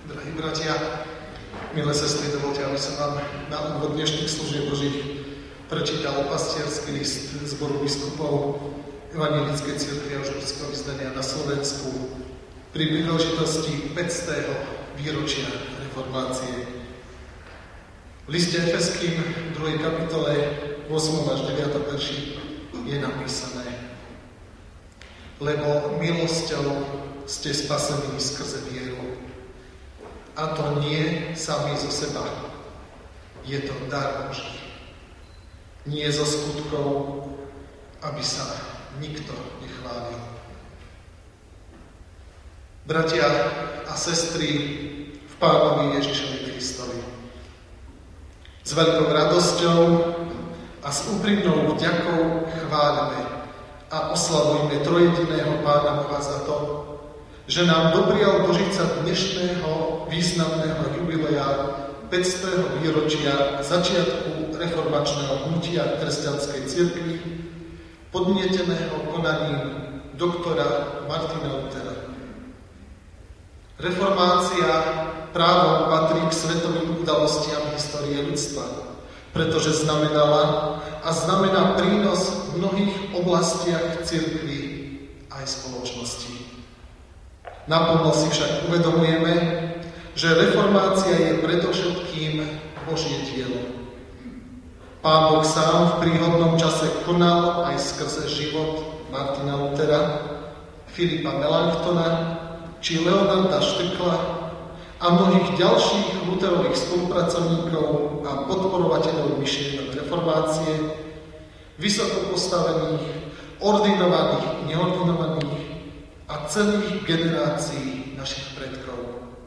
Drahí bratia, milé sestry, dovolte, aby som vám na úvod dnešných služieb Božích prečítal pastierský list zboru biskupov Evanjelickej cirkvi a Židovského vyznania na Slovensku pri príležitosti 500. výročia reformácie. V liste Efeským 2. kapitole 8. až 9. verši je napísané: Lebo milosťou ste spasení skrze vieru. A to nie sami zo seba. Je to dar Boží. Nie zo skutkov, aby sa nikto nechválil. Bratia a sestry v Pánovi Ježišovi Kristovi, s veľkou radosťou a s úprimnou vďakou chváľme a oslavujme trojediného Pána Boha za to, že nám doprial dožiť sa dnešného významného jubilea 500. výročia začiatku reformačného hnutia kresťanskej cirkvi, podnieteného konaním doktora Martina Luthera. Reformácia právom patrí k svetovým udalostiam histórie ľudstva, pretože znamenala a znamená prínos v mnohých oblastiach cirkvi aj spoločnosti. Naplno si však uvedomujeme, že reformácia je predovšetkým Božie dielo. Pán Boh sám v príhodnom čase konal aj skrze život Martina Luthera, Filipa Melanchtona či Leonarda Štekla a mnohých ďalších Lutherových spolupracovníkov a podporovateľov myšlienok reformácie, vysoko postavených, ordinovaných i neordinovaných a celých generácií našich predkov.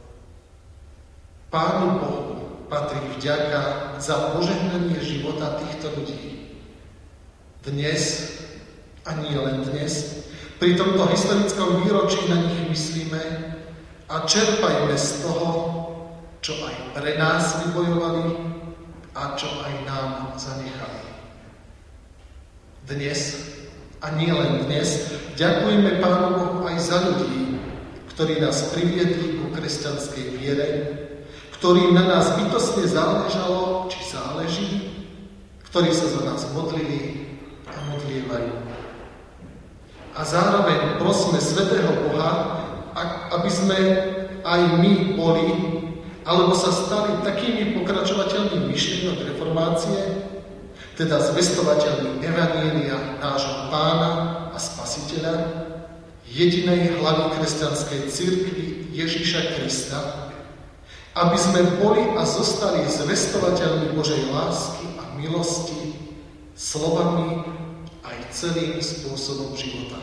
Pánu Bohu patrí vďaka za požehnanie života týchto ľudí. Dnes, a nie len dnes, pri tomto historickom výročí na nich myslíme a čerpajme z toho, čo aj pre nás vybojovali a čo aj nám zanechali. Dnes, a nie len dnes, ďakujeme Pánu Bohu aj za ľudí, ktorí nás priviedli ku kresťanskej viere, ktorým na nás bytostne záležalo, či záleží, ktorí sa za nás modlili a modlievajú. A zároveň prosme svätého Boha, aby sme aj my boli, alebo sa stali takými pokračovateľmi myšlienok reformácie, teda zvestovateľmi evanjelia nášho Pána a Spasiteľa, jedinej hlavy kresťanskej cirkvi Ježiša Krista, aby sme boli a zostali zvestovateľmi Božej lásky a milosti slovami aj celým spôsobom života.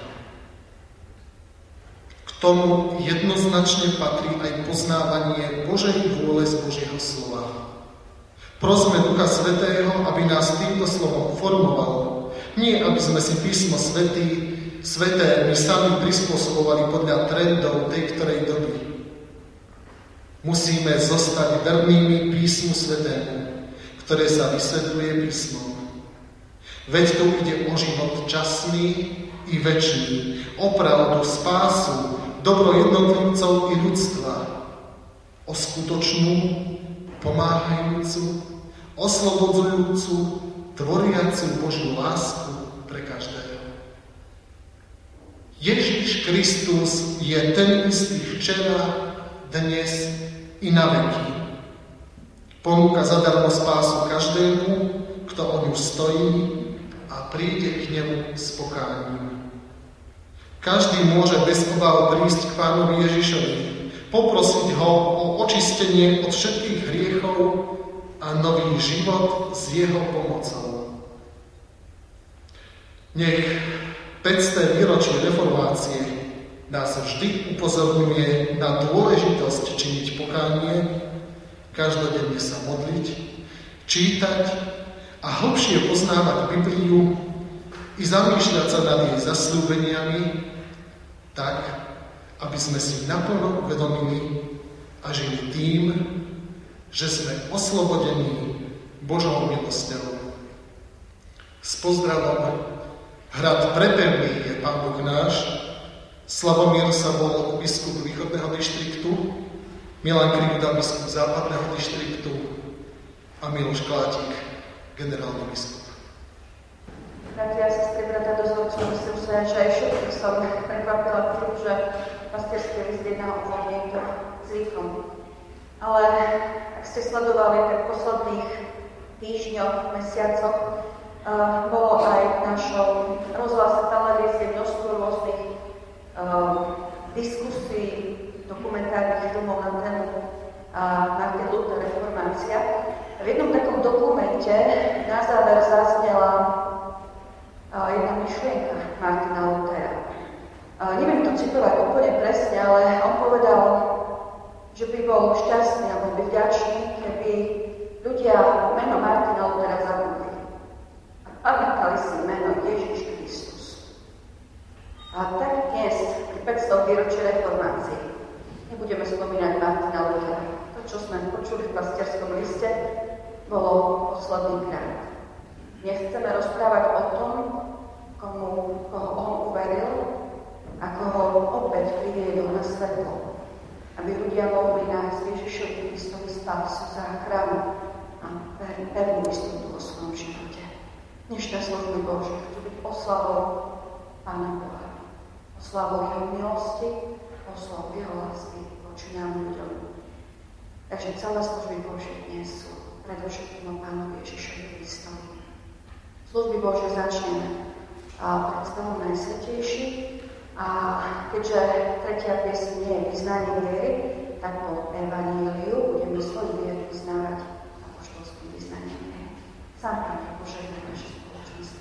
K tomu jednoznačne patrí aj poznávanie Božej vôle z Božieho slova. Prosme Ducha Svätého, aby nás týmto slovom formoval. Nie, aby sme si písmo Sväté my sami prispôsobovali podľa trendov tej ktorej doby. Musíme zostať vernými písmu Svätému, ktoré sa vysvetľuje písmom. Veď tu ide o život časný i večný, o pravdu, spásu, dobro jednotlivcov i ľudstva, o skutočnú, pomáhajúcu, oslobodzujúcu, tvoriacu Božiu lásku pre každého. Ježiš Kristus je ten istý včera, dnes i na veky. Ponúka zadarmo spásu každému, kto o ňu stojí a príde k nemu s pokáním. Každý môže bez obáv prísť k Pánovi Ježišovi, poprosiť ho o očistenie od všetkých hriechov a nový život s jeho pomocou. Nech 500. výročie reformácie nás vždy upozorňuje na dôležitosť činiť pokánie, každodenne sa modliť, čítať a hlbšie poznávať Bibliu i zamýšľať sa nad jej zasľúbeniami tak, aby sme si naplno uvedomili a žili tým, že sme oslobodení Božou milosťou. S pozdravom, hrad prepevný je Pán Boh náš, Slavomír sa bol biskup východného dištriktu, Milan Krivda, biskup západného dištriktu a Miloš Klátik, generálny biskup. Bratia a sestry, brata dozorcov, myslím sa, že aj všetkých som prekvapila tým, že pastierský list je na úvod nie je to zvykom. Ale ak ste sledovali, tak v posledných týždňoch, mesiacoch bolo aj v našom rozhlase televízie množstvo rôznych diskusí, dokumentárnych filmov na tému Martin Luther reformácia. V jednom takom dokumente na záver zaznela jedna myšlienka Martina Luthera. Neviem to citovať úplne presne, ale on povedal, že by bol šťastný a bol by vďačný, keby ľudia meno Martina Luthera zabudli. A pamätali si meno Ježiš Kristus. A tak dnes, pri 500 výročí reformácie, nebudeme spomínať Martina Luthera. To, čo sme počuli v pastierskom liste, bolo posledný krát. Nechceme rozprávať o tom, koho on uveril, ako ho opäť priviedol na svetlo, aby ľudia mohli nájsť Ježišovi Kristovi spásu, záchranu a pevnú istotu vo svojom živote. Dnešné služby Božie chcú byť oslavou Pána Boha, oslavou jeho milosti, oslavou jeho lásky voči nám ľuďom. Takže celé služby Božie dnes sú predovšetkým o Pánovi Ježišovi Kristovi. Služby Božie začneme predstavom Najsvätejší a keďže tretia piesň nie je vyznanie viery, tak po evaníliu budeme svoju vieru vyznávať apoštolským vyznaním viery. Sám Pán požehná naše spoločenstvo.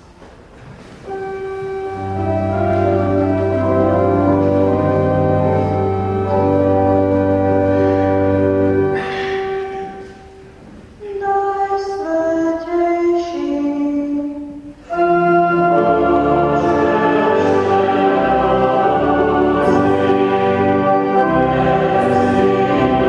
Thank you.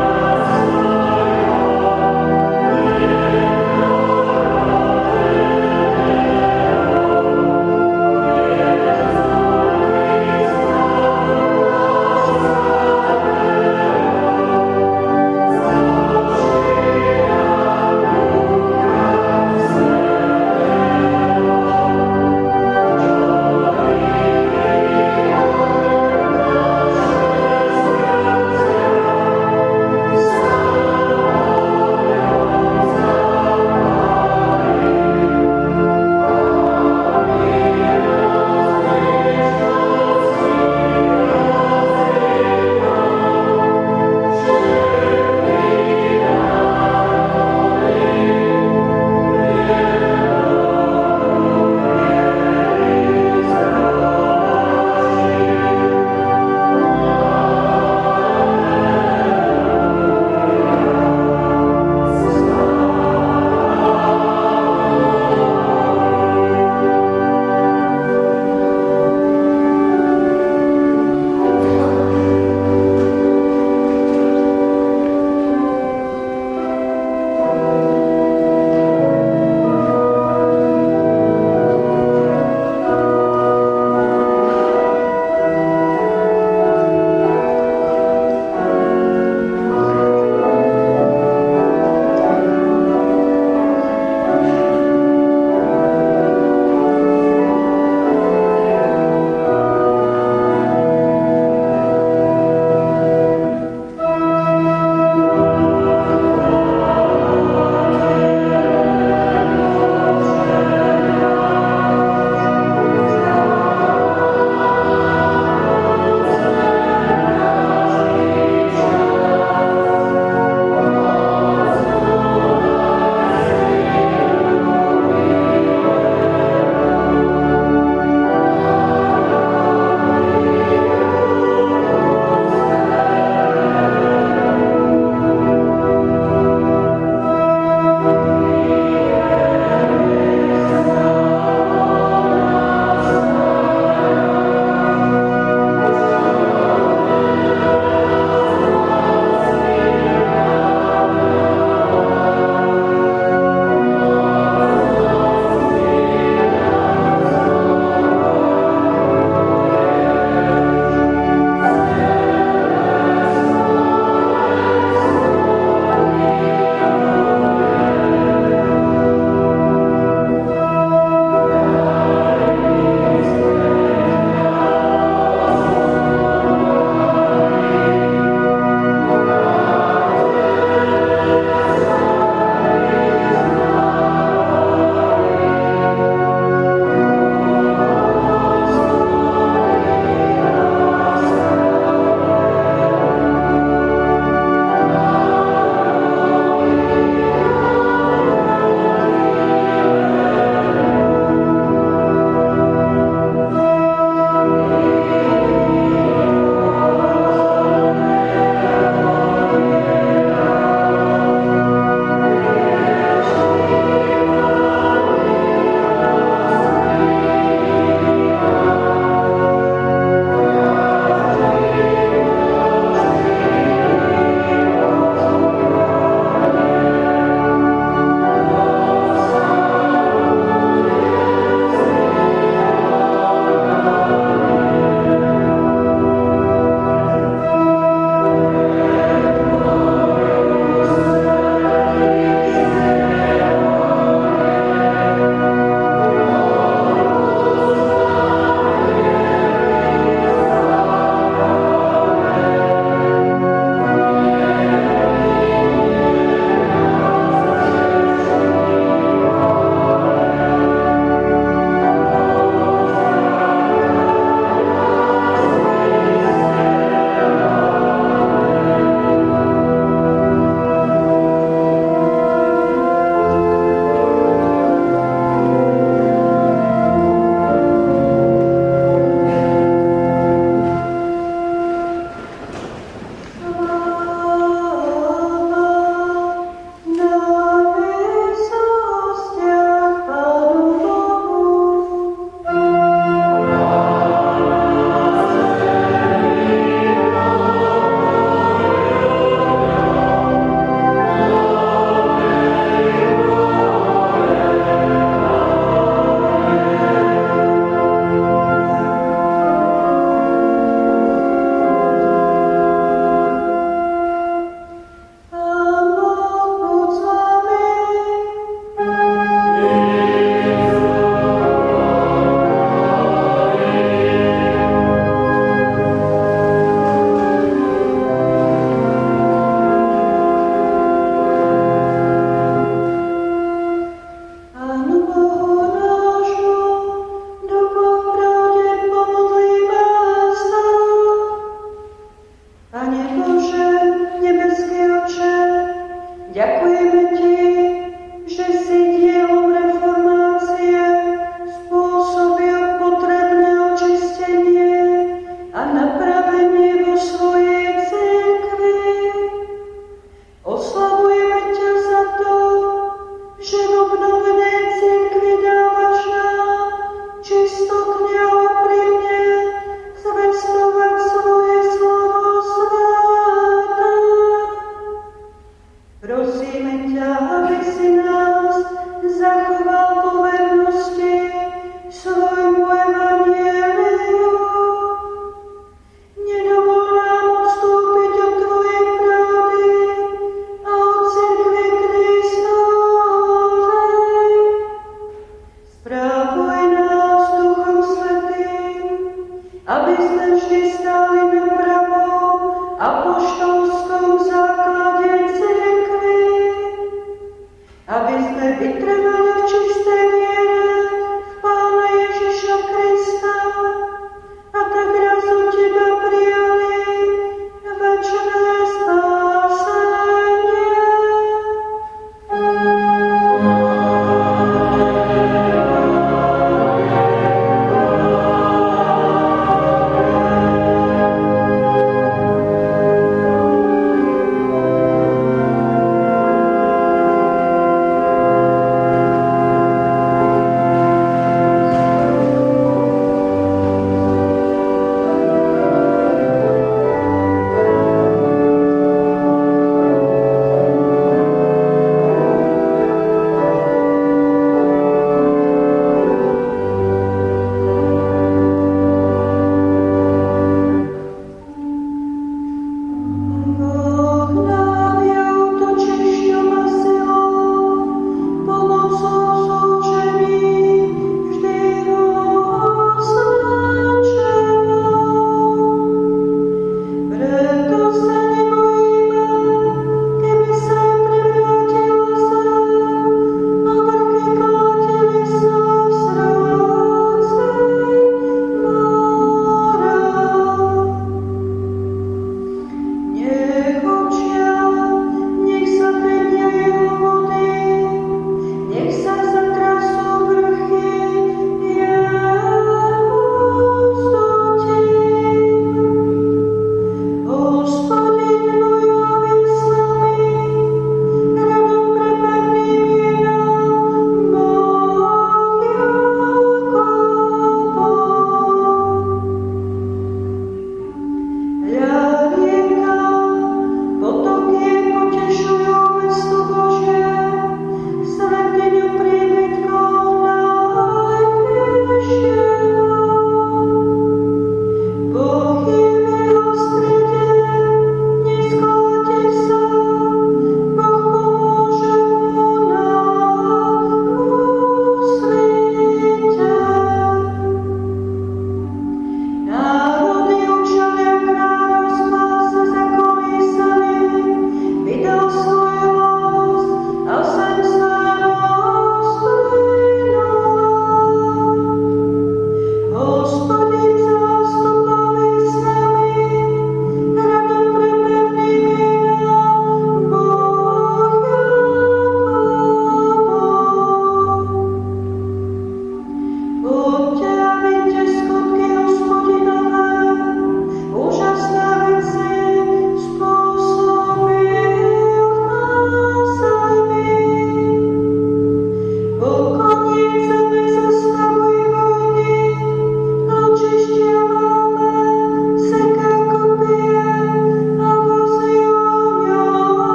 Ďakujeme Ti, že si dielom reformácie spôsobil potrebné očistenie a napravenie vo svojej cirkvi. Oslavujeme ťa za to, že v obnovenej cirkvi dávaš nám čistotne a úprimne zvestovať svoje slovo sväté. Prosíme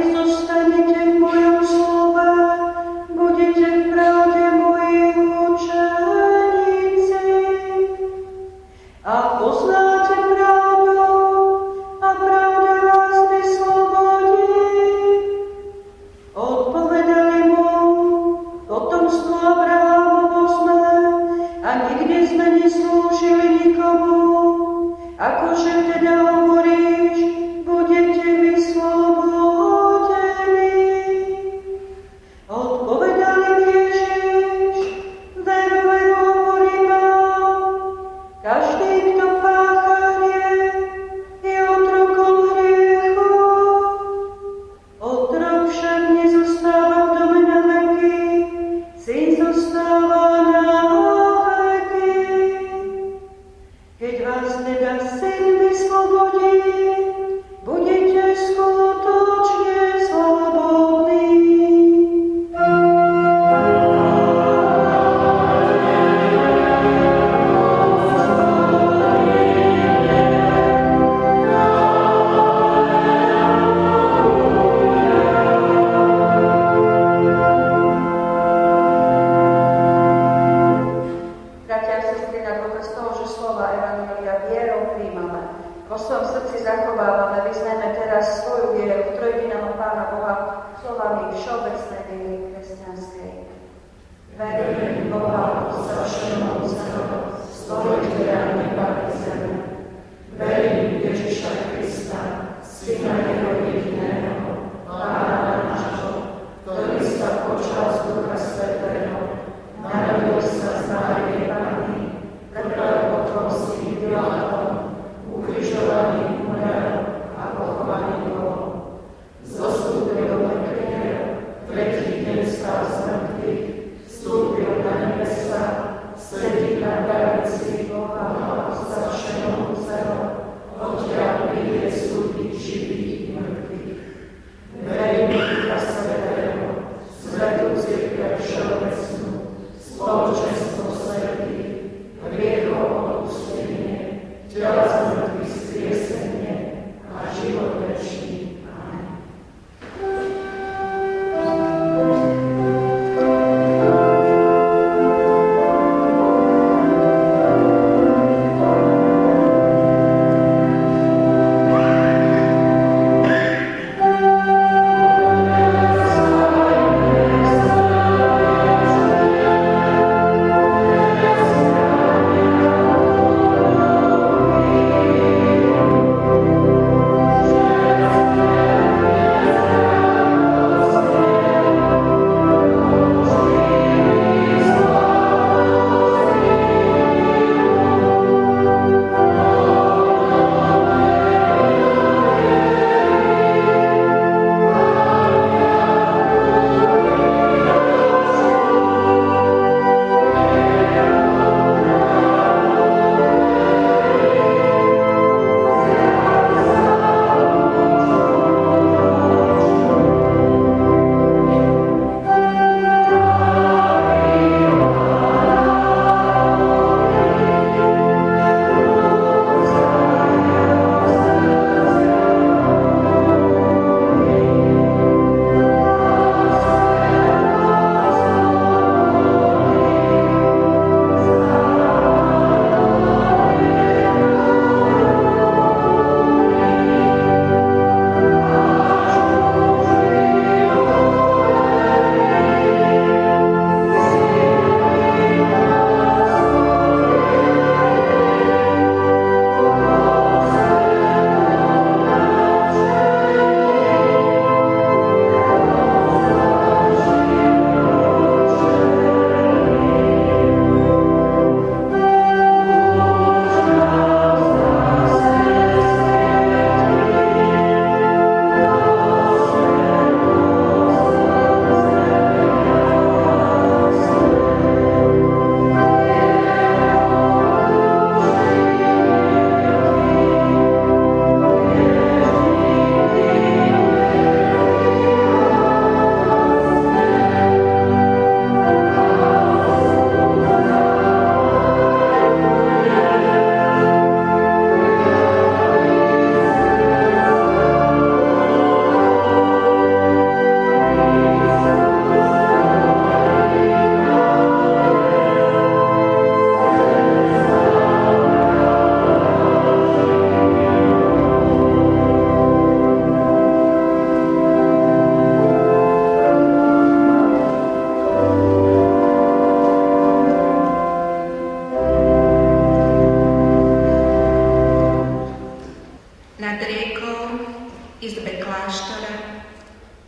zostanete v mojom slove, budete v pravde mojich učeníci. A poznáte pravdu, a pravda vás vyslobodí. Odpovedali mu, potomstvo Abrahámovo sme, a nikdy sme neslúžili nikomu. Akože teda hovoríš, budete vyslobodení. Odpovedali Ježiš, veru, veru, hovorím vám, každý, kto pácha hriech, je otrokom hriechu. Otrok však nezostáva v dome na veky, syn zostáva na veky. Keď vás teda syn vyslobodí, budete skutočne slobodní. Bratia a sestry, na dôkaz toho, že slova Evanjelia vierou príjmame, vo svojom srdci zachovávame, vyznajme teraz svoju vieru v trojjediného Pána Boha slovami všeobecnej viery kresťanskej. Verím v Boha, Otca všemohúceho, stvoriteľa neba i zeme. Verím v Ježiša Krista, Syna Jeho jediného, Pána nášho, ktorý sa počal z Ducha Svätého, narodil sa z Márie Panny, trpel pod Poncím Pilátom, ukrižovaný, umrel a pochovaný bol. Zostúpil do mŕtvych, tretí deň stal z mŕtvych, vstúpil na nebesá, sedí na pravici Boha Otca všemohúceho.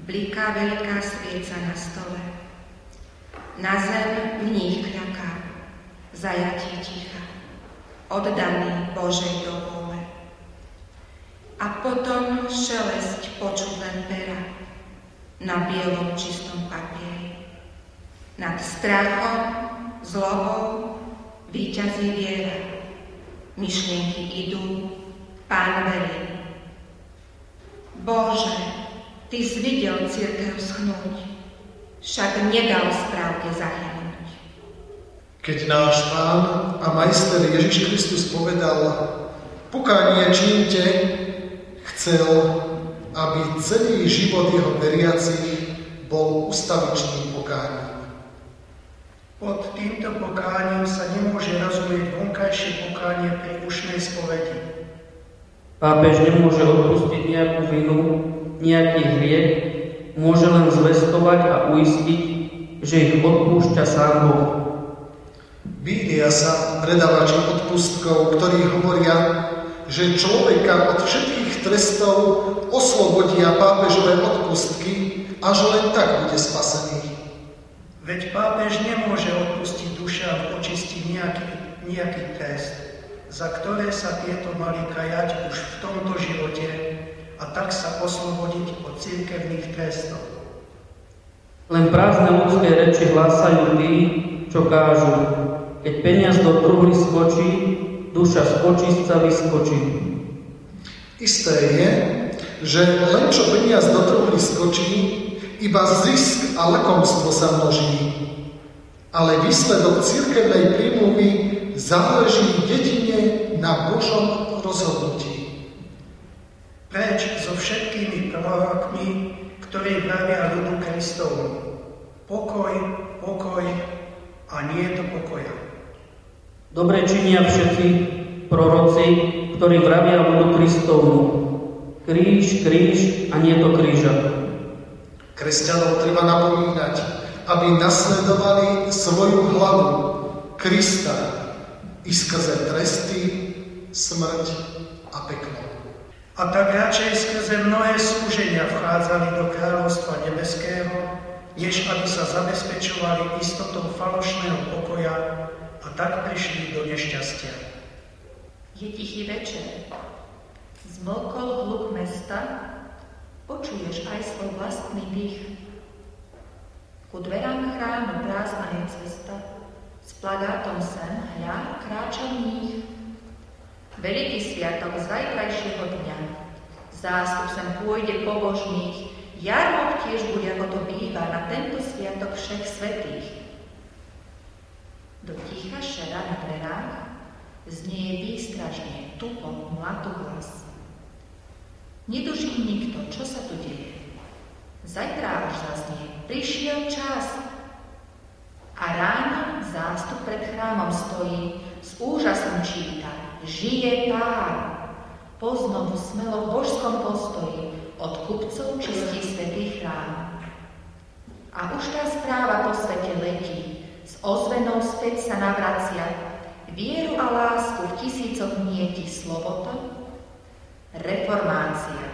bliká veľká svieca na stole. Na zem mních kľaká, zajatí ticha, oddaný Božej dobole. A potom šelesť počuť len pera na bielom čistom papieri. Nad strachom, zlobou víťazí viera. Myšlienky idú, Pán verí. Bože, Ty si videl cirkev schnúť, však nedal pravde zahynúť. Keď náš Pán a majster Ježiš Kristus povedal: pokánie čínte, chcel, aby celý život jeho veriacich bol ustavičným pokáním. Pod týmto pokáním sa nemôže rozumieť vonkajšie pokánie pri ušnej spovedi. Pápež nemôže odpustiť nejakú vinu, nejaký hriech, môže len zvestovať a uistiť, že ich odpúšťa sám Boh. Bília sa predávači odpustkov, ktorí hovoria, že človeka od všetkých trestov oslobodia pápežové odpustky a že len tak bude spasený. Veď pápež nemôže odpustiť dušám očistiť nejaký trest, za ktoré sa tieto mali kajať už v tomto živote a tak sa oslobodiť od cirkevných trestov. Len prázdne ľudské reči hlásajú tí, čo kážu: keď peniaz do truhly skočí, duša z očistca vyskočí. Isté je, že len čo peniaz do truhly skočí, iba zisk a lakomstvo sa množí. Ale výsledok cirkevnej prímluvy záleží jedine na Božom rozhodnutí. Preč so všetkými prorokmi, ktorí vravia ľudu Kristovu: pokoj, pokoj, a nie je to pokoja. Dobre činia všetci proroci, ktorí vravia ľudu Kristovu: kríž, kríž, a nie to kríža. Kresťanov treba napomínať, aby nasledovali svoju hlavu, Krista, i skrze tresty, smrť a peklo. A tak radšej skrze mnohé súženia vchádzali do kráľovstva nebeského, než aby sa zabezpečovali istotou falošného pokoja a tak prišli do nešťastia. Je tichý večer. Zmlkol hluk mesta, počuješ aj svoj vlastný dých. Ku dverám chrámu prázdna je cesta, s plagátom sem, hľa, kráča mních. Veľký sviatok zajtrajšieho dňa, zástup sem pôjde pobožných, jarmok tiež bude, ako to býva, na tento sviatok všech svätých. Do ticha šera na dverách znie výstražne, tupo, mlatoglas. Netuší nikto, čo sa tu deje. Zajtrá už zaznie, prišiel čas. A ráno zástup pred chrámom stojí, s úžasom číta: žije Pán. Poznovu smelo v božskom postoji, od kupcov čistí svätý chrám. A už tá správa po svete letí, s ozvenou späť sa navracia, vieru a lásku v tisícoch nieti slovo to, reformácia.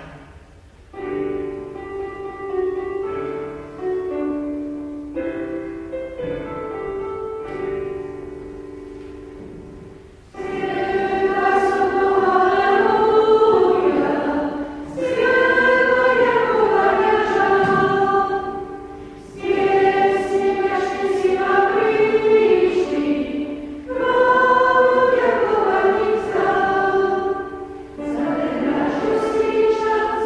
Justicia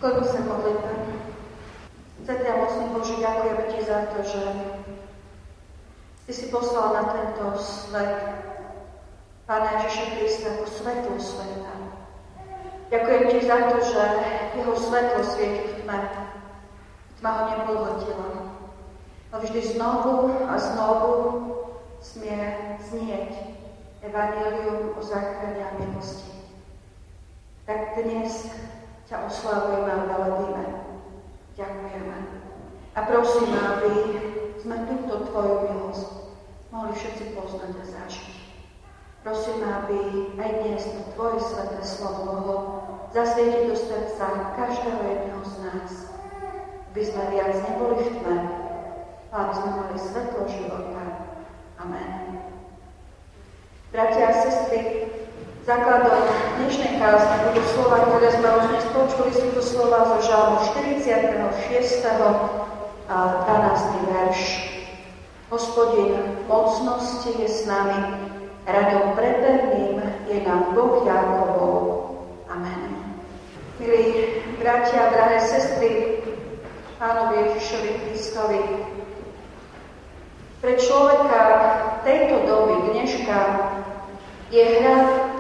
Skloňme sa modlitbe. Svätý a mocný Bože, ďakujeme Ti za to, že Ty si poslal na tento svet Pána Ježiša Krista ako svetlo sveta. Ďakujem Ti za to, že Jeho svetlo svieti v tme. Tma ho nepohltila. A vždy znovu a znovu smie znieť evanjelium o záchrane a milosti. Tak dnes ťa oslavujeme a velebíme. Ďakujeme. A prosím, aby sme túto Tvoju milosť mohli všetci poznať a zažiť. Prosím, aby aj dnes to Tvoje sveté slovo mohlo zasvietiť do srdca každého jedného z nás. Aby sme viac neboli v tme, ale aby sme mali svetlo života. Amen. Bratia a sestry, základom dnešnej kázne budú slova, ktoré sme už dnes počuli, sú to slova zo Žalmu 46. a 12. verš. Hospodin mocnosti je s nami, radom prepevným je nám Boh Jákobov. Amen. Milí bratia a drahé sestry, Pánovi Ježišovi Kristovi, pre človeka tejto doby, dneška, je hra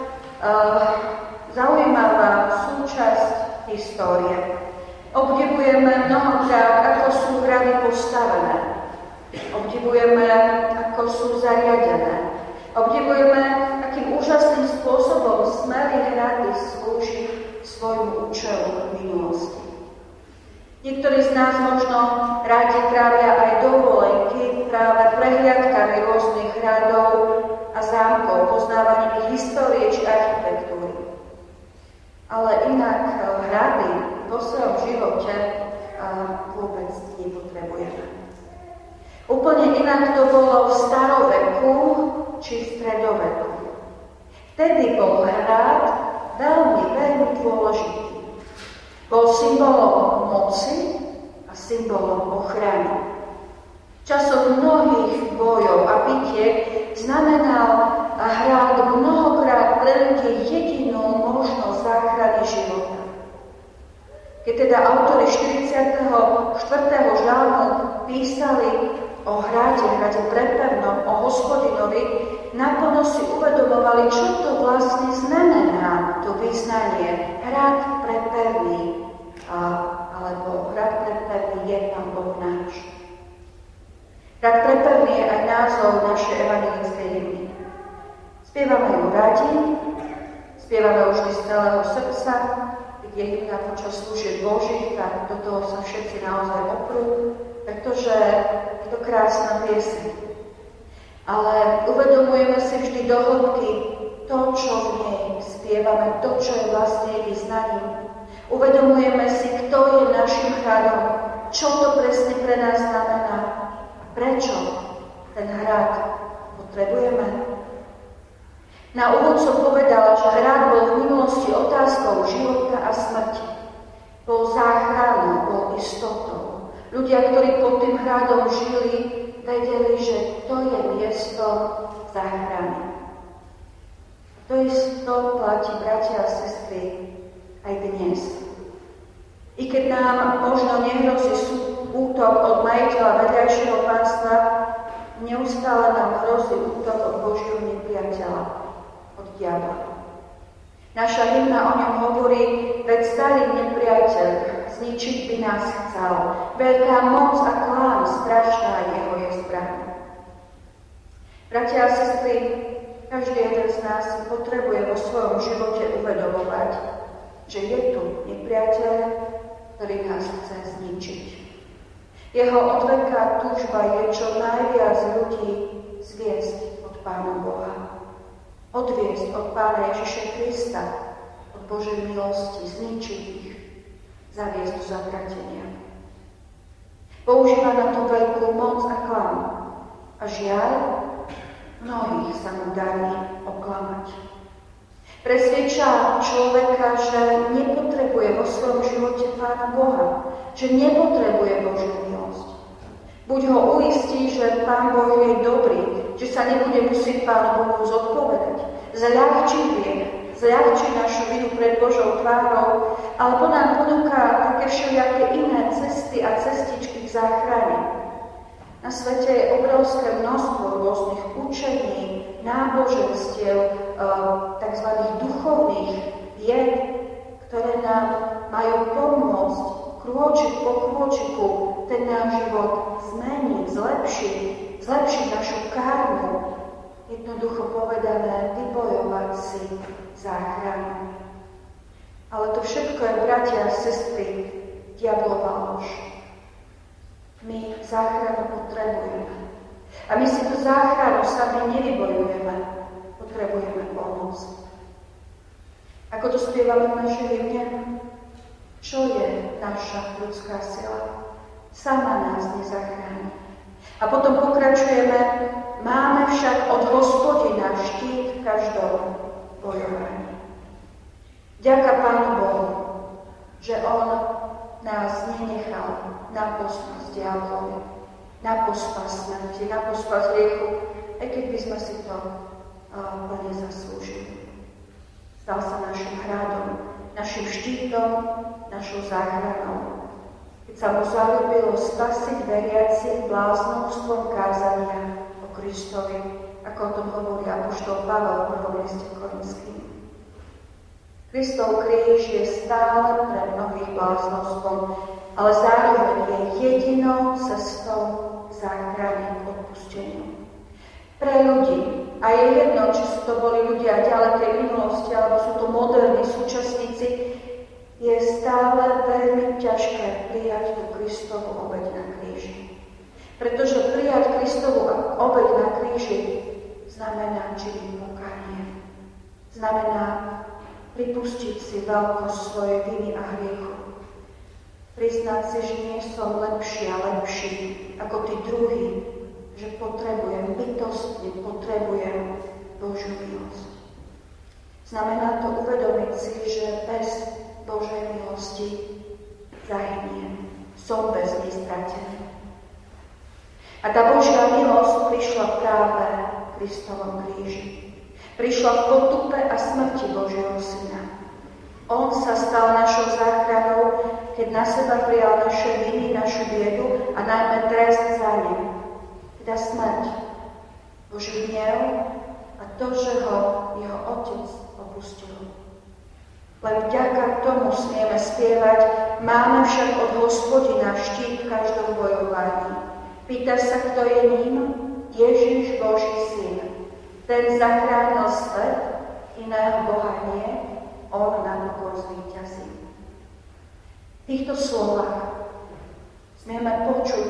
zaujímavá súčasť histórie. Obdivujeme mnohokrát, ako sú hrady postavené. Obdivujeme, ako sú zariadené. Obdivujeme, akým úžasným spôsobom smeli hrady slúži svojmu účelu v minulosti. Niektorí z nás možno rádi trávia aj dovolenky práve prehliadkami rôznych hradov a zámkov, poznávaním ich histórie či architektúry. Ale inak hrady vo svojom živote vôbec nepotrebujeme. Úplne inak to bolo v staroveku či v stredoveku. Vtedy bol hrad veľmi dôležitý. Bol symbolom moci a symbolom ochrany. Časom mnohých bojov a bitiek znamenal hrad mnohokrát pre ľudí jedinú možnosť záchrany života. Keď teda autori 44. žalmu písali o hrade prepevnom, o Hospodinovi, naplno si uvedomovali, čo to vlastne znamená, to vyznanie hrad prepevný, alebo hrad prepevný je tam Boh náš. Hrad prepevný je aj názov našej evanjelickej hymny. Spievame ju radi, spievame už z celého srdca, keď je hymna počas služieb Božích, tak do toho sa všetci naozaj oprú, pretože je to krásna pieseň. Ale uvedomujeme si vždy do hĺbky to, čo v nej spievame, to, čo je vlastne jej vyznaním. Uvedomujeme si, kto je našim hradom, čo to presne pre nás znamená a prečo ten hrad potrebujeme. Na úvod som povedala, že hrad bol v minulosti otázkou života a smrti. Bol záchranou, bol istotou. Ľudia, ktorí pod tým hradom žili, vedeli, že to je miesto záchrany. To isto platí, bratia a sestry, aj dnes. I keď nám možno nehrozí útok od majiteľa vedľajšieho pánstva, neustále nám hrozí útok od Božieho nepriateľa, od diabla. Naša hymna o ňom hovorí, veď starý nepriateľ zničiť by nás chcel. Veľká moc a klám, strašná jeho je zbraň. Bratia a sestry, každý jeden z nás potrebuje vo svojom živote uvedomovať, že je tu nepriateľ, ktorý nás chce zničiť. Jeho odveká túžba je čo najviac ľudí zviesť od Pána Boha. Odviesť od Pána Ježiša Krista, od Božej milosti, zničiť ich, zaviesť do zatratenia. Používa na to veľkú moc a klam. A žiaľ, mnohých sa mu darí oklamať. Presvedča človeka, že nepotrebuje vo svojom živote Pána Boha, že nepotrebuje Božiu milosť. Buď ho uistí, že Pán Boh je dobrý, že sa nebude musieť Pánu Bohu zodpovedať, zľahčí hriech, zľahčí našu vinu pred Božou tvárou, alebo nám ponúka také všelijaké iné cesty a cestičky k záchrane. Na svete je obrovské množstvo rôznych učení, náboženstiev, tzv. Duchovných vied, ktoré nám majú pomôcť krôčik po krôčiku ten náš život zmeniť, zlepšiť našu kármu. Jednoducho povedané, vybojovať si záchranu. Ale to všetko je, bratia a sestry, diablova lož. My záchranu potrebujeme. A my si tú záchranu sami nevybojujeme. Potrebujeme pomoc. Ako to spievame v našej hymne? Čo je naša ľudská sila? Sama nás nezachráni. A potom pokračujeme, máme však od Hospodina štít v každom bojovaní. Ďaká Pánu Bohu, že On nás nenechal na pospas diablovi, na pospas smrti, na pospas hriechu, aj keď by sme si to plne zaslúžili. Stal sa našim hradom, našim štítom, našou záchranou. Keď sa mu zaľúbilo spasiť veriacich bláznovstvom kázania o Kristovi, ako o tom hovorí apoštol Pavel v prvom liste Korinským. Kristov kríž je stále pre mnohých bláznovstvom, ale zároveň je jedinou cestou k záchrane, k odpusteniu. Pre ľudí, a je jedno, či sú to boli ľudia ďalekej minulosti, alebo sú to moderní súčasníci, je stále veľmi ťažké prijať tú Kristovu obeť na kríži. Pretože prijať Kristovu obeť na kríži znamená činiť pokánie. Znamená pripustiť si veľkosť svojej viny a hriechu. Priznať si, že nie som lepší a lepší ako tí druhí, že potrebujem, bytostne potrebujem Božiu milosť. Znamená to uvedomiť si, že bez Božej milosti zahyniem, som bez nej stratený. A tá Božia milosť prišla práve v Kristovom kríži. Prišla v potupe a smrti Božieho Syna. On sa stal našou záchranou, keď na seba prijal naše viny, našu biedu a najmä trest za ne. Teda smrť, Boží hnev a to, že ho jeho Otec opustil. Len vďaka tomu smieme spievať, máme však od Hospodina štít v každom bojovaní. Pýta sa, kto je ním? Ježiš, Boží Syn. Ten zachránil svet, iného Boha nie, on napokon zvíťazí. V týchto slovách smieme počuť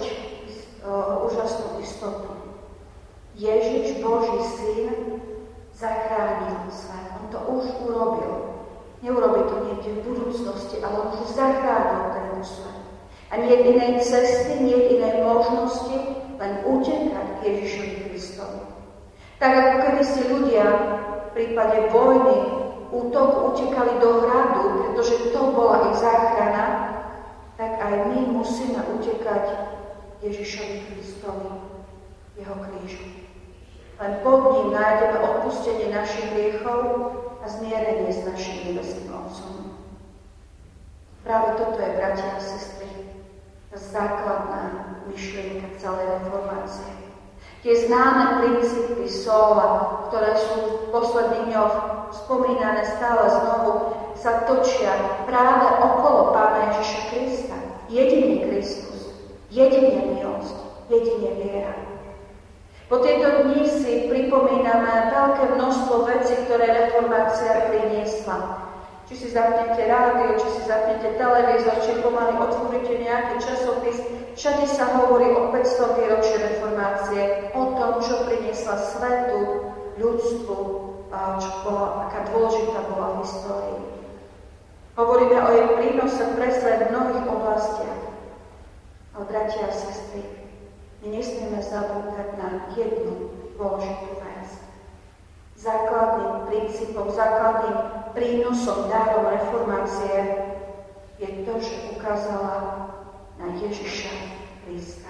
úžasnú istotu. Ježiš, Boží Syn, zachránil svet. On to už urobil. Neurobí to niekde v budúcnosti, ale on už zachránil tento svet. A nie inej cesty, nie inej možnosti, len utekať k Ježišovi Kristovi. Tak ako kedysi ľudia v prípade vojny, útoku utekali do hradu, pretože to bola ich záchrana, tak aj my musíme utekať Ježišovi Kristovi, jeho krížu. Len pod ním nájdeme odpustenie našich hriechov a zmierenie s našim nebeským Otcom. Práve toto je, bratia a sestry, tá základná myšlienka celej reformácie. Tie známe princípy sola, ktoré sú v posledných dňoch spomínané stále znovu, sa točia práve okolo Pána Ježiša Krista. Jedine Kristus, jedine milosť, jedine viera. Po tieto dni si pripomíname veľké množstvo vecí, ktoré reformácia priniesla. Či si zapnete rádio, či si zapnete televízor, či pomaly otvoríte nejaký časopis, všade sa hovorí o 500 výročí reformácie, o tom, čo priniesla svetu, ľudstvu, aká dôležitá bola v histórii. Hovoríme o jej prínose pre svet v mnohých oblastiach. Ale bratia a sestry, my nesmieme zabúdať na jednu dôležitú vec. Základným princípom, základným prínosom, dárom reformácie je to, že ukázala na Ježiša Krista.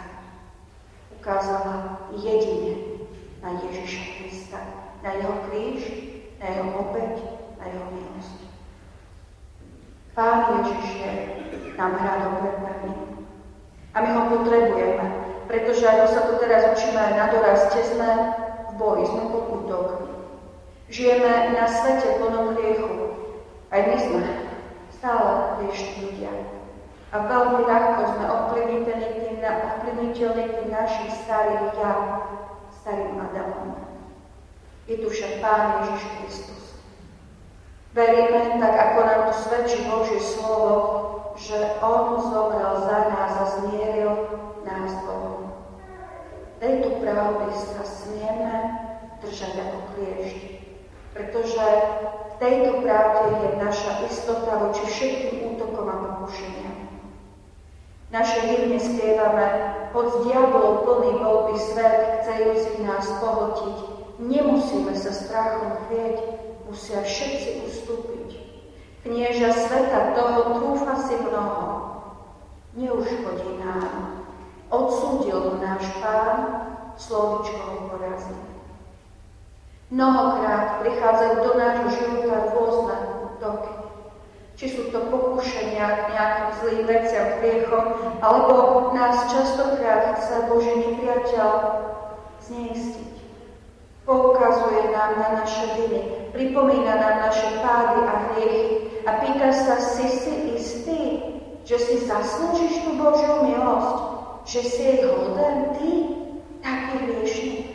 Ukázala jedine na Ježiša Krista, na jeho kríž, na jeho obeť, na na jeho milosť. Pán Ježiš je nám hradom pre pevný. A my ho potrebujeme, pretože ako sa to teraz učíme aj na doraste, sme v boji, sme pod útokmi. Žijeme na svete plnom hriechu. Aj my sme stále hriešni ľudia. A veľmi ľahko sme ovplyvniteľní tým našim starým ja, starým Adamom. Je tu však Pán Ježiš Kristus. Veríme, tak ako nám to svedčí Božie slovo, že On zomrel za nás a zmieril nás Bohom. Tejto pravdy sa smieme držať ako kliešť, pretože v tejto pravde je naša istota voči všetkým útokom a pokušeniam. Naše hymny spievame, hoď diablov plný bol by svet, chcejúci nás pohltiť, nemusíme sa strachom chvieť, musia všetci ustúpiť. Knieža sveta toho trúfa si mnoho, neuškodí nám. Odsúdil ho náš Pán, slovičko ho porazí. Mnohokrát prichádzajú do nášho života rôzne útoky. Či sú to pokušenia k nejakým zlým veciam, hriechom, alebo nás častokrát chce Boží nepriateľ zneistiť. Poukazuje nám na naše viny, pripomína nám naše pády a hriechy a pýta sa, si istý, že si zaslúžiš tú Božiu milosť, že si jej hoden, ty, taký hriešnik.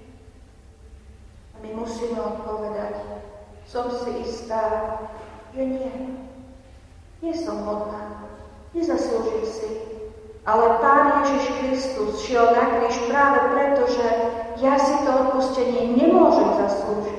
A my musíme odpovedať, som si istá, že nie. Nie som hodná, nezaslúžim si. Ale Pán Ježiš Kristus šiel na kríž práve preto, že ja si to odpustenie nemôžem zaslúžiť.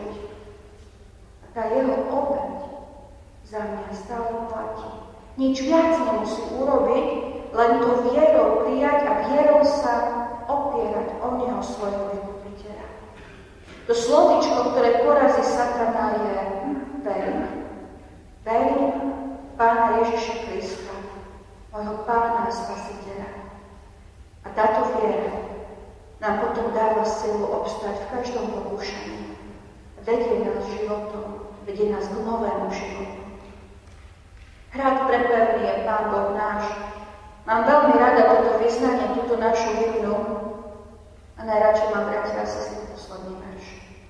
A tá jeho obeť za mňa stále platí. Nič viac nemusí urobiť, len to vierou prijať a vierou sa opierať o neho svojho vykupiteľa. To slovičko, ktoré porazí satana, je verím. Verím Pána Ježiša Krista, môjho Pána a Spasiteľa. A táto viera nám potom dáva silu obstať v každom pokúšaní. Vedie nás životom, vedie nás k novému životu. Hrad prepevný je Pán Boh náš. Mám veľmi rada toto vyznanie, túto našu hymnu a najradšej mám, bratia a sestry, posledný verš.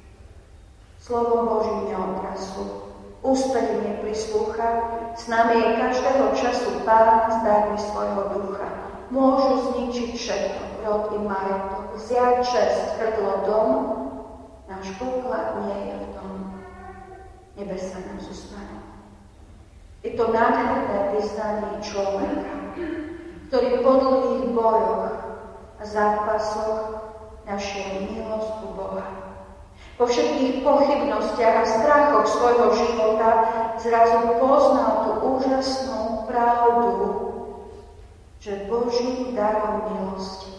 Slovom Božím neotrasú, úspech mi prislúcha, s nami je každého času Pán s darmi svojho ducha. Môžu zničiť všetko, rod i majetok, vziať čest, hrdlo dom, náš poklad nie je v tom. Nebesa nám zostanú. Je to nádherné vyznanie človeka, ktorý po dlhých bojoch a zápasoch našiel milosť u Boha. Po všetkých pochybnostiach a strachoch svojho života zrazu poznal tú úžasnú pravdu, že Božím darom milosti,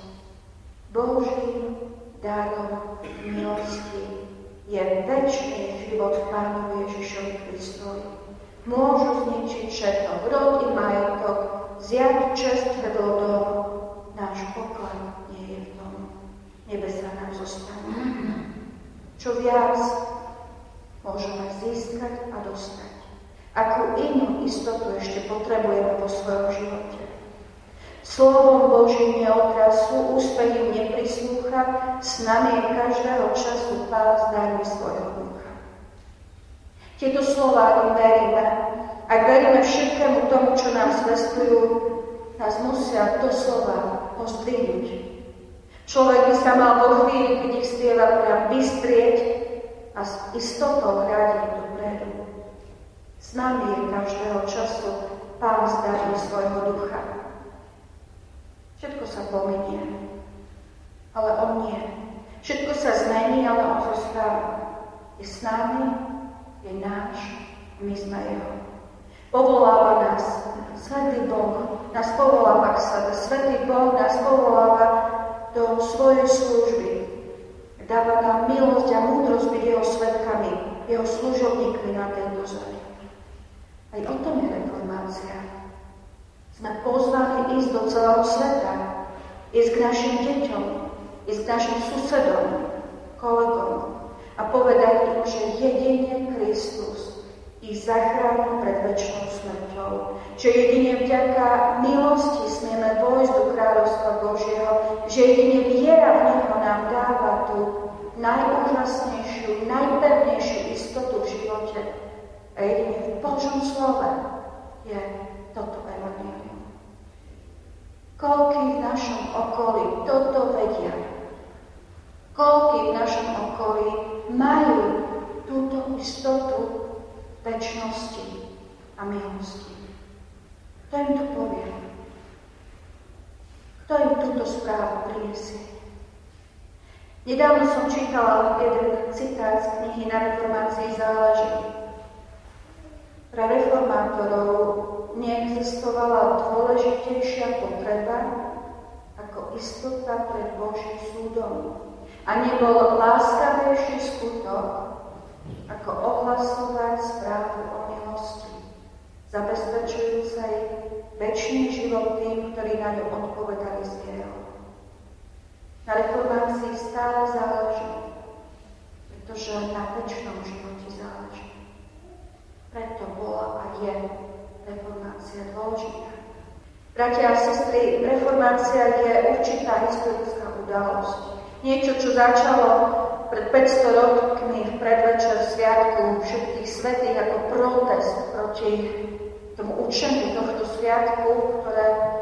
Božím darom milosti je večný život v Pánovi Ježišovi Kristovi. Môžu zničiť všetko, rod i majetok, zjať čest hrdlo dom, náš poklad nie je v tom. Nebesa nám zostane. Čo viac môžeme získať a dostať. Akú inú istotu ešte potrebujeme vo svojom živote. Slovom Božím neotrasú, úspech im neprislúcha, s nami je každého času Pán s darmi svojho ducha. Tieto slová, ak veríme, ak veríme všetkému tomu, čo nám zvestujú, nás musia doslova pozdvihnúť. Človek by sa mal vo chvíli, keď ich spieva, priam vystrieť a s istotou hľadiť dopredu. S nami je každého času Pán s darmi svojho ducha. Všetko sa pominie, ale On nie. Všetko sa zmení, ale On zostáva. Je s nami, je náš, my sme Jeho. Povoláva nás Svätý Boh, nás povoláva k sebe. Svätý Boh nás povoláva do svojej služby. Dáva nám milosť a múdrosť byť Jeho svedkami, Jeho služobníkmi na tejto zemi. Aj o tom je reformácia. Sme pozvaní ísť do celého sveta, ísť k našim deťom, ísť k našim susedom, kolegom a povedať im, že jedine Kristus ich zachráni pred večnou smrťou. Že jedine vďaka milosti smieme vojsť do kráľovstva Božieho, že jedine viera v Neho nám dáva tú najúžasnejšiu, najpevnejšiu istotu v živote. A jedine v Božom slove je toto evanjelium. Koľký v našom okolí toto vedia? Koľký v našom okolí majú túto istotu večnosti a milosti? Kto im to povie? Kto im túto správu prinesie? Nedávno som čítala jeden citát z knihy Na reformácii záleží. Pre reformátorov neexistovala dôležitejšia potreba ako istota pred Božím súdom. A nebol láskavejší skutok ako ohlasovať správu o milosti, zabezpečujúcej večný život tým, ktorí na ňu odpovedali s vierou. Na reformácii stále záleží, pretože na večnom živote záleží. Preto bola a je reformácia dôležitá. Bratia a sestry, reformácia je určitá historická udalosť. Niečo, čo začalo pred 500 rokmi v predvečer sviatku všetkých svätých ako protest proti tomu učeniu tohto sviatku, ktoré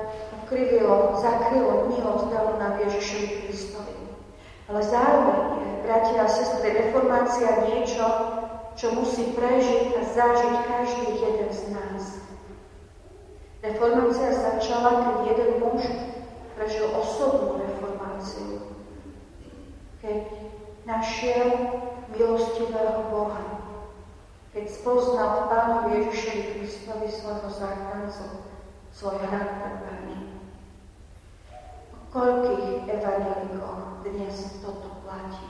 zakrylo milosť danú nám Ježišovi Kristovi. Ale zároveň je, bratia a sestry, reformácia niečo, čo musí prežiť a zažiť každý jeden z nás. Reformácia začala, keď jeden muž prežil osobnú reformáciu. Keď našiel milostivého Boha. Keď spoznal v Pánovi Ježišovi Kristovi svojho záchrancu, svoj hrad trpení. O koľkých evanjelikoch dnes toto platí?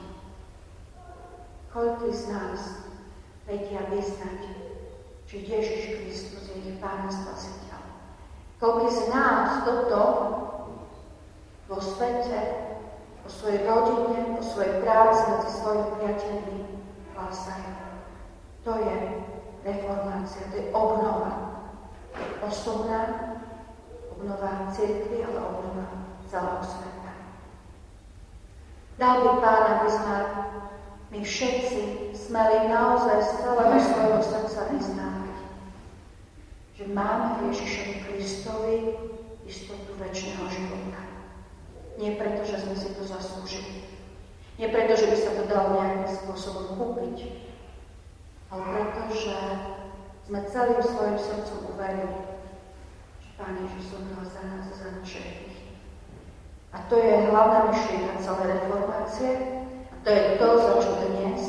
Koľký z nás vedia vyznať, že Ježiš Kristus je ich Pán a Spasiteľ? Koľký z nás toto vo svete, o svojej rodine, o svojej práci medzi svojimi priateľmi hlásajú? To je reformácia, to je obnova. Osobná, obnova cirkvi, ale obnova celého sveta. Dal by Pán, aby sme my všetci smeli naozaj z celého svojho srdca vyznávať, že máme v Ježišovi Kristovi istotu večného života. Nie preto, že sme si to zaslúžili. Nie preto, že by sa to dalo nejakým spôsobom kúpiť, ale preto, že sme celým svojim srdcom uverili, že Pán Ježiš zomrel za nás a za naše hriechy. A to je hlavná myšlienka celej reformácie. A to je to, za čo dnes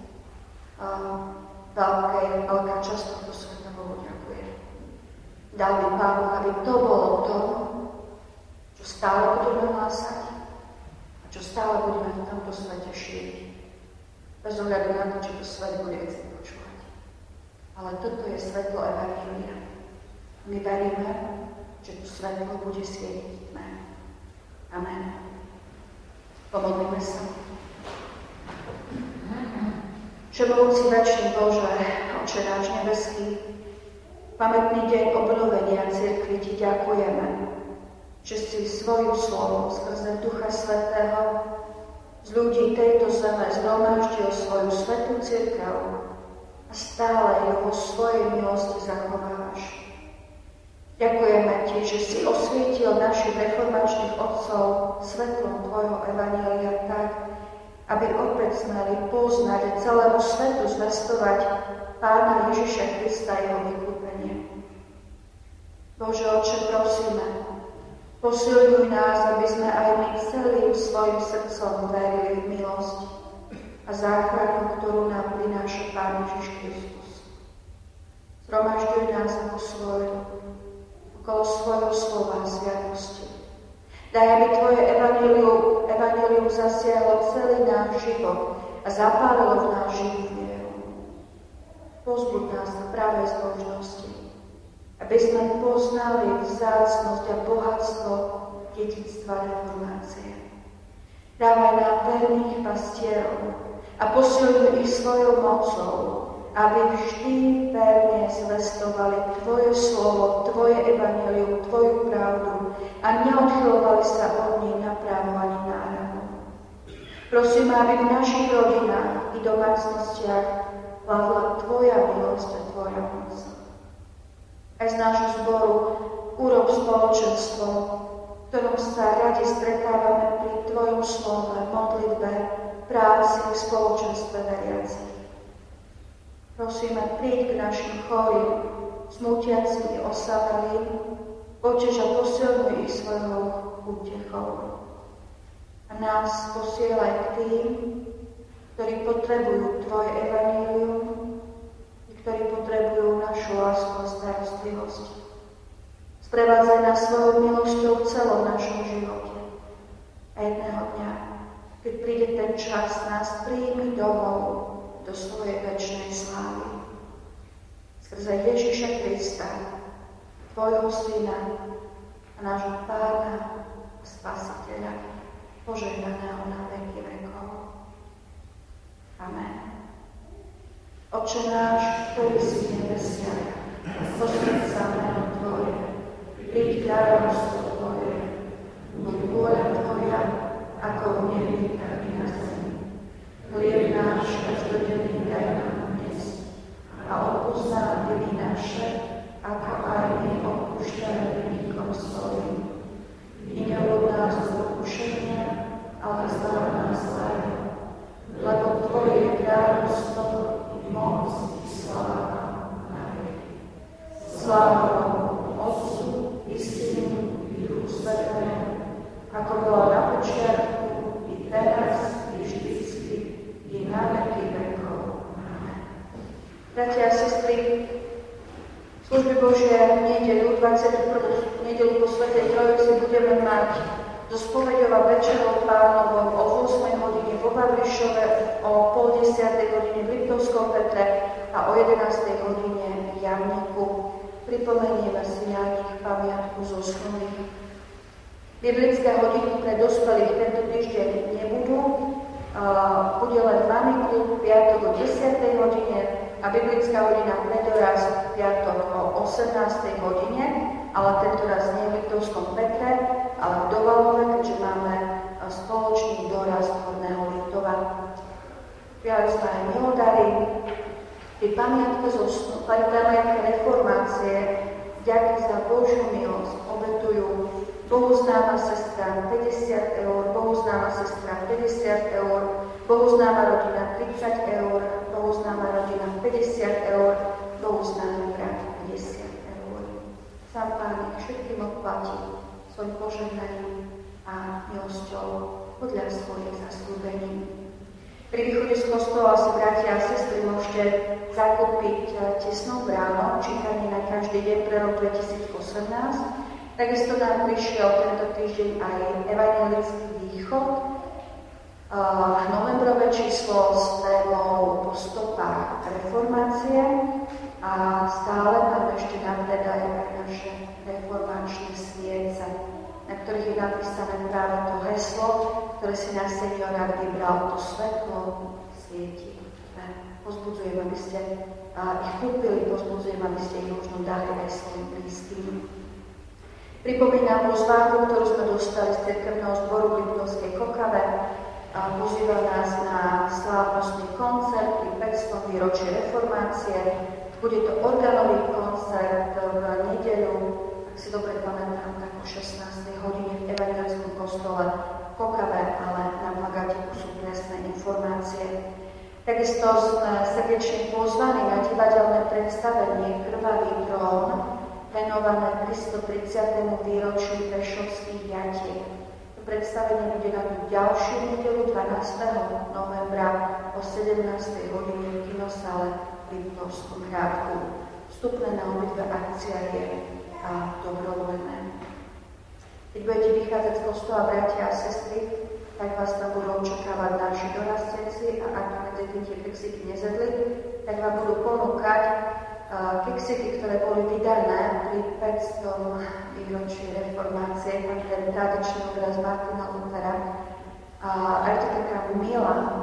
veľká časť tohto sveta Bohu ďakuje. Dal by Pánu, aby to bolo to, čo stále budeme hlásať a čo stále budeme v tomto svete šíriť. Bez ohľadu na to, či to svet bude chcieť počúvať. Ale toto je svetlo evanjelia. My veríme, že to svetlo bude svietiť tme. Amen. Pomodlíme sa. Všemohúci večný Bože, Oče náš nebeský, pamätný deň obnovenia cirkvi Ti ďakujeme, že si svojím slovom skrze Ducha Svätého z ľudí tejto zeme zhromaždil svoju svätú cirkev a stále ju vo svojej milosti zachovávaš. Ďakujeme Ti, že si osvietil našich reformačných otcov svetlom Tvojho evanjelia tak, aby opäť smeli poznať a celému svetu zvestovať Pána Ježiša Krista a jeho vykúpenie. Bože Oče, prosíme, posilňuj nás, aby sme aj my celým svojim srdcom verili v milosť a záchranu, ktorú nám prináša Pán Ježiš Kristus. Zhromažďuj nás ako svoj, okolo svojho slova a sviatosti. Daj, aby Tvoje evanjelium zasiahlo celý náš život a zapálilo v nás živú vieru. Pozbuď nás na pravej zbožnosti, aby sme poznali vzácnosť a bohatstvo dedičstva reformácie. Dávaj nám verných pastierov a posilňuj ich svojou mocou, aby vždy verne zvestovali Tvoje slovo, Tvoje evanjelium, Tvoju pravdu a neodchylovali sa od nej napravo ani náľavo. Prosím, aby v našich rodinách i domácnostiach vládla Tvoja milosť a Tvoja moc. Aj z nášho zboru urob spoločenstvo, v ktorom sa radi stretávame pri Tvojom slove, modlitbe, práci v spoločenstve veriacich. Prosíme, príď k našim chorým, smútiacim i osamelým, počež a posilňuj ich svojou útechou. A nás posielaj k tým, ktorí potrebujú Tvoje evanjelium i ktorí potrebujú našu lásku a starostlivosť. Sprevádzaj nás svojou milosťou v celom našom živote. A jedného dňa, keď príde ten čas, nás príjmi domov do svojej večnej slávy. Skrze Ježiša Krista, Tvojho Syna a nášho Pána a Spasiteľa, požehnaného na veky vekov. Amen. Otče náš, ktorý si v nebesiach, posväť sa meno Tvoje, príď kráľovstvo Tvoje, buď vôľa Tvoja, ako v nebi, tak i na zemi. Chlieb náš každodenný daj nám dnes a odpusť nám viny naše, ako aj my odpúšťame vinníkom svojim. I neuvod nás do pokušenia, ale zbav nás zlého. Lebo Tvoje je kráľovstvo, moc i sláva na veky. Sláva Bohu, Otcu i Synu i Duchu Svätému, ako bola na počiatku, i teraz, i vždycky, i na veky vekov. Amen. Bratia a sestry, služby Božie v nedeľu, 21. nedeľu po Svätej Trojici budeme mať so spoveďou a večerou Pánovou o 8 hodine vo Vavrišove, o 9:30 hodine v Liptovskom Petre a o 11 hodine v Jamníku. Pripomenieme si na nich pamiatku zosnulých. Biblické hodiny pre dospelých tento týždeň nebudú. Bude len Mami klub v piatok o 10. hodine a biblická hodina pre dorast v piatok o 18. hodine, ale tento raz nie v Liptovskom Petre, ale v Dovalove, keďže máme spoločný dorast Horného Liptova. Prijali sme aj milodary. Pri pamiatke reformácie vďaky za Božiu milosť obetujú Bohu známa sestra 50 eur, Bohu známa sestra 50 eur, Bohu známa rodina 30 eur, Bohu známa rodina 50 eur, Bohu známy brat 50 eur. Sám Pán ich všetkým odplatí svojim požehnaním a milosťou podľa svojich zaslúbení. Pri východe z kostola si bratia a sestry môžete zakúpiť tesnou bránou čítanie na každý deň pre rok 2018. Takisto nám prišiel tento týždeň aj Evangelický východ, novembrové číslo s témou Po stopách reformácie a stále máme ešte na predaj aj naše reformačné sviece, na ktorých je napísané práve to heslo, ktoré si na seniorách vybral, to svetlo svieti. Pozbudzujem, aby ste ich kúpili, pozbudzujem, aby ste ich možno dali aj svojim blízkym. Pripomínam pozvánku, ktorú sme dostali z cirkevného zboru v Liptovskej Kokave. Pozýva nás na slávnostný koncert pri 500. výročí reformácie. Bude to organový koncert v nedeľu, ak si dobre pamätám, tak o 16. hodine v Evangelickom kostole v Kokave, ale na plagátiku sú presné informácie. Takisto sme srdečne pozvaní na divadelné predstavenie Krvavý trón, venované 330. výročiu Prešovských jatiek. To predstavenie bude na ďalšiu nedeľu 12. novembra o 17. hodine v kinosále v Liptovskom Hrádku. Vstupné na obidve akciárie a dobrovoľné. Keď budete vychádzať z kostola, bratia a sestry, tak vás tam budú očakávať naši dorastenci a ak medzi tým tie keksiky nezjedli, tak vám budú ponúkať keksiky, ktoré boli vydané pri 500. výročí reformácie, tak ten tradičný obraz Martina Luthera. A je to taká milá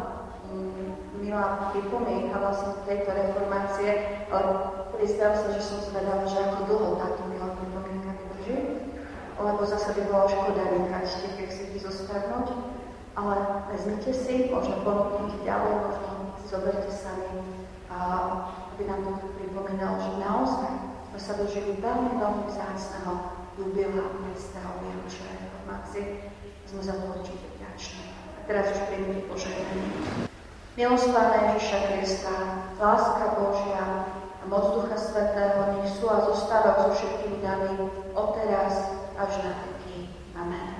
milá pripomienka vlastne tejto reformácie, ale priznám sa, že som zvedala, že ako dlho táto milá pripomienka vydrží, lebo zase by bolo škoda nechať tie texty zostarnúť, ale vezmite si, možno ponúknite ďalej, možno si zoberte sami, aby nám to pripomínalo, že naozaj sme sa dožili veľmi, veľmi vzácneho jubilea 5. výročia reformácie. Sme za to určite vďační. A teraz už príjmite požehnanie. Milosť Pána Ježiša Krista, láska Božia a moc Ducha Svätého nech sú a zostáva so všetkými nami odteraz až na veky. Amen.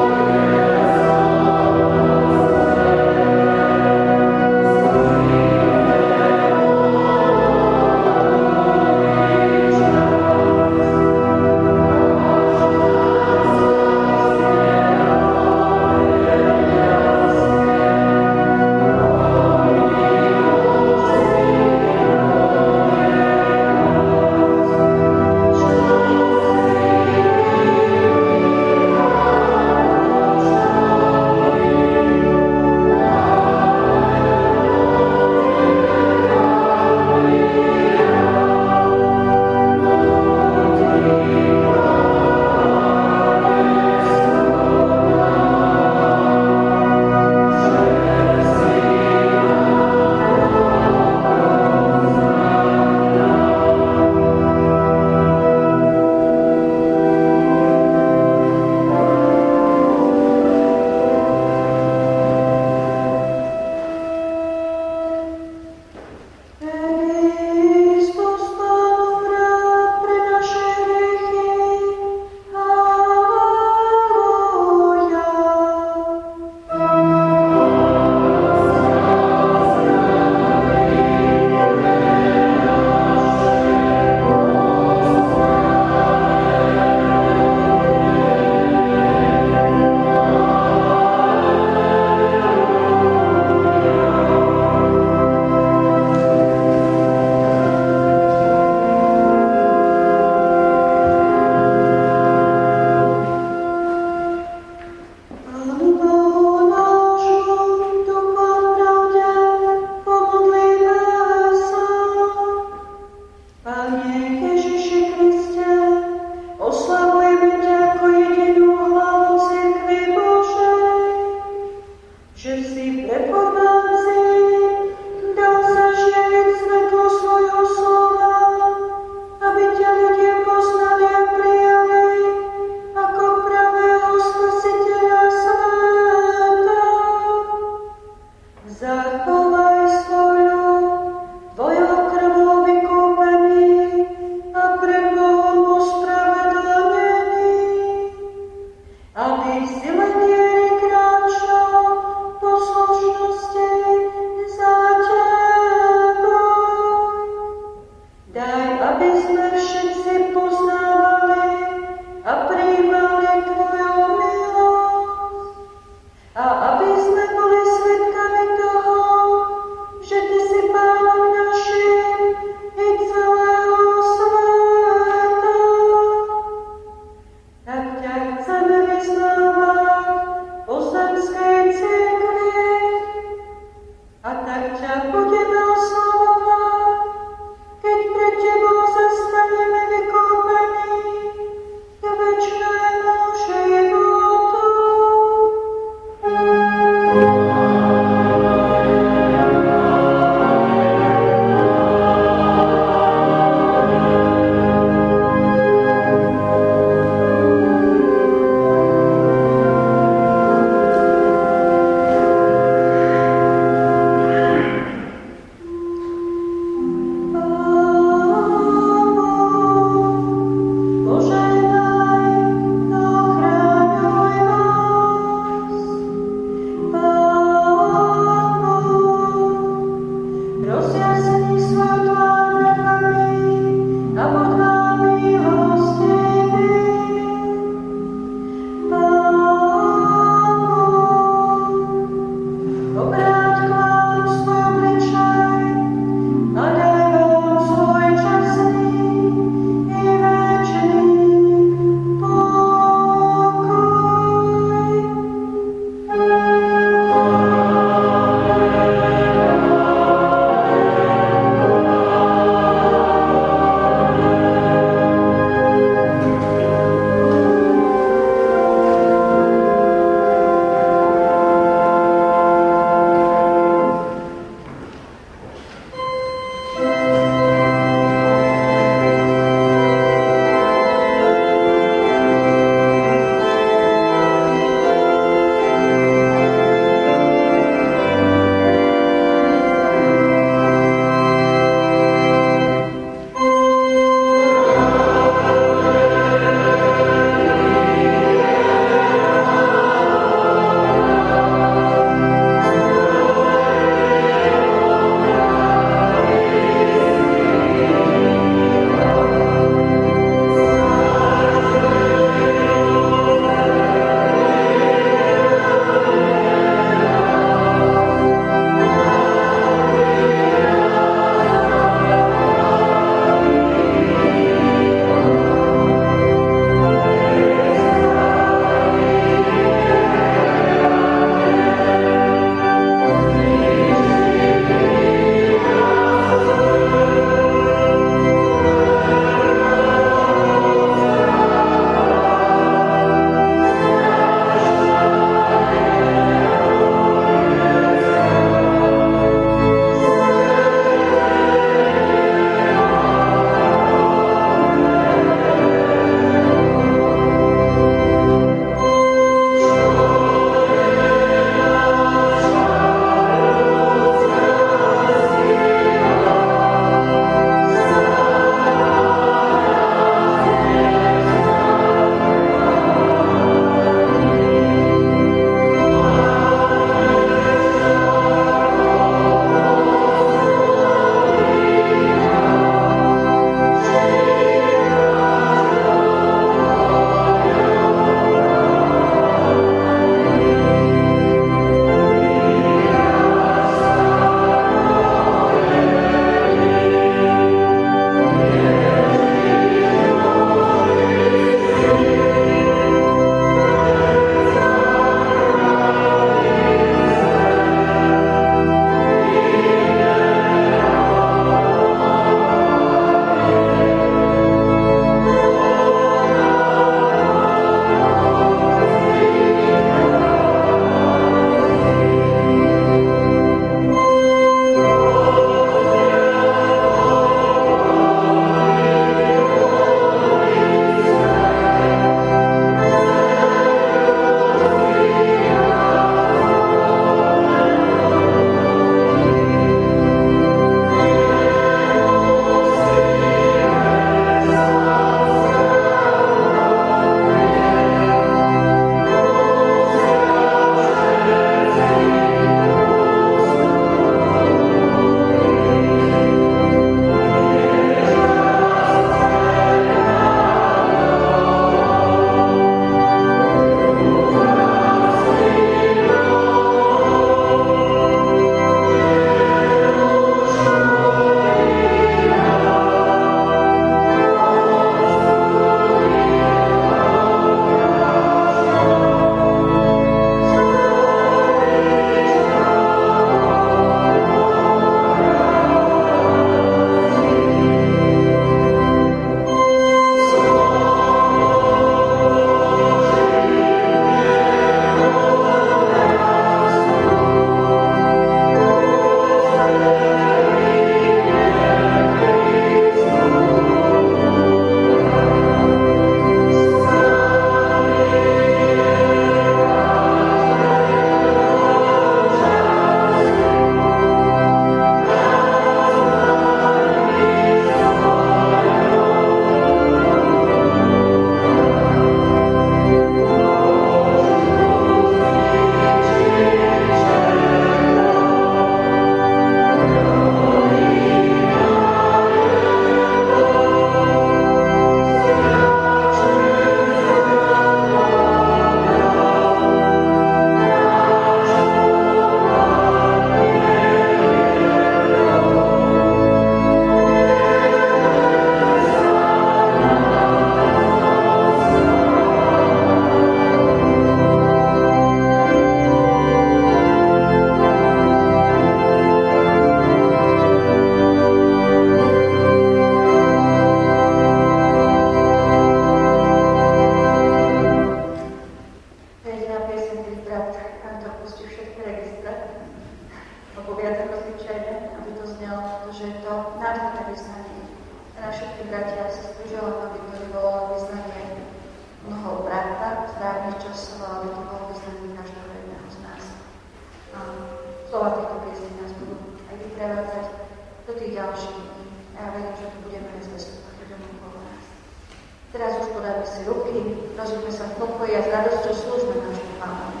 to nádherné vyznanie. A na všetky bratia a sestry želám, aby to nebolo vyznanie mnoho bratov, správnych časov, ale aby to bolo vyznanie každého jedného z nás. A slova tejto piesne nás budú aj vyprevádzať do tých ďalších dní. A ja verím, že to budeme aj zvestovať ľuďom okolo nás. Teraz už podáme si ruky, rozumíme sa v pokoji a s radosťou slúžme nášmu Pánu.